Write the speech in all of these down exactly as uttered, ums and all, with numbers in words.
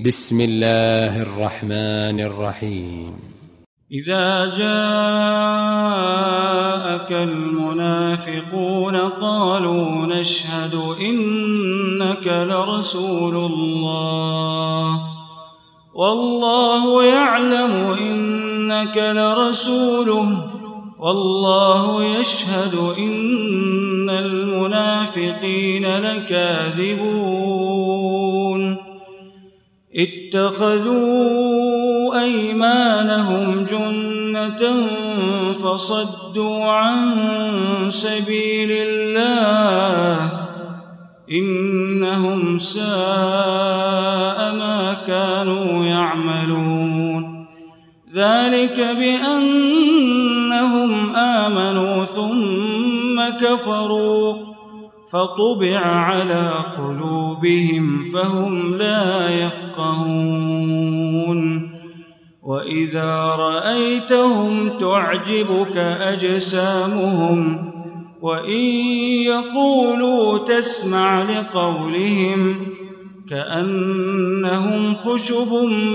بسم الله الرحمن الرحيم. إذا جاءك المنافقون قالوا نشهد إنك لرسول الله والله يعلم إنك لرسوله والله يشهد إن المنافقين لكاذبون اتخذوا أيمانهم جنة فصدوا عن سبيل الله إنهم ساء ما كانوا يعملون ذلك بأنهم آمنوا ثم كفروا فطبع على قلوبهم فهم لا يفقهون وإذا رأيتهم تعجبك أجسامهم وإن يقولوا تسمع لقولهم كأنهم خشب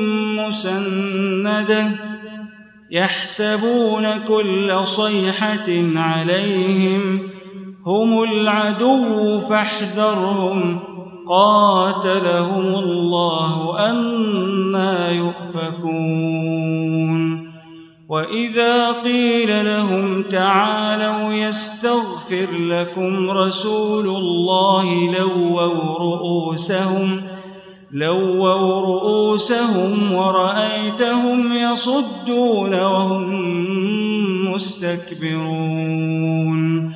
مسندة يحسبون كل صيحة عليهم هم العدو فاحذرهم قاتلهم الله أنى يؤفكون وإذا قيل لهم تعالوا يستغفر لكم رسول الله لووا رؤوسهم لووا رؤوسهم ورأيتهم يصدون وهم مستكبرون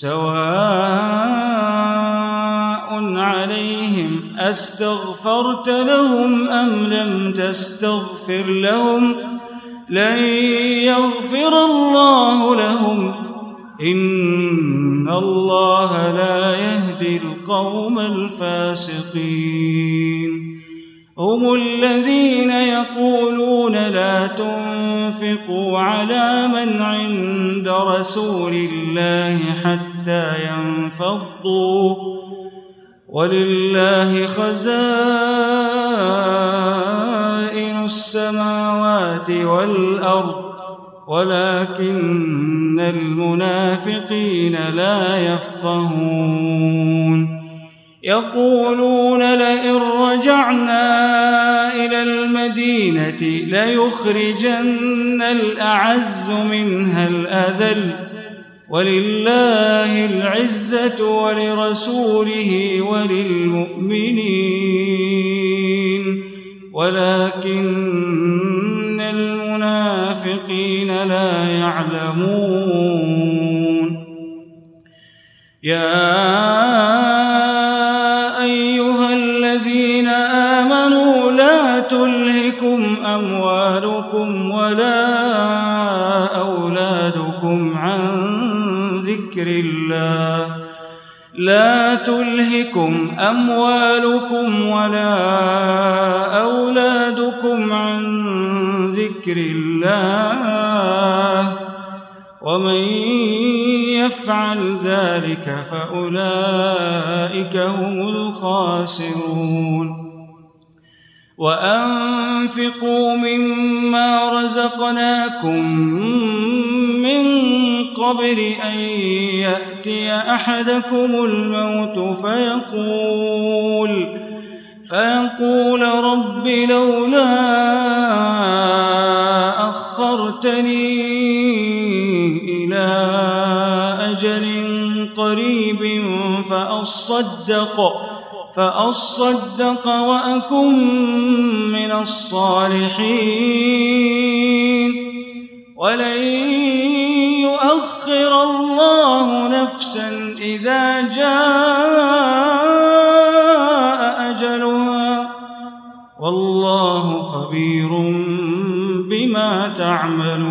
سواء عليهم أستغفرت لهم أم لم تستغفر لهم لن يغفر الله لهم إن الله لا يهدي القوم الفاسقين هم الذين يقولون لا تنفقوا على من عند رسول الله حتى ينفضوا ولله خزائن السماوات والأرض ولكن المنافقين لا يفقهون يقولون لئن رجعنا إلى المدينة ليخرجن الأعز منها الأذل ولله العزة ولرسوله وللمؤمنين ولكن المنافقين لا يعلمون يا أيها الذين آمنوا لا تلهكم أموالكم ولا أولادكم عن ذكر الله لا تلهكم أموالكم ولا أولادكم عن ذكر الله ومن يفعل ذلك فأولئك هم الخاسرون وأنفقوا مما رزقناكم من قبل أن يأتي أحدكم الموت فيقول فيقول رب لولا أخرتني إلى أجل قريب فأصدق فأصدق وأكن من الصالحين ولن يؤخر الله نفسا إذا جاء أجلها والله خبير بما تعملون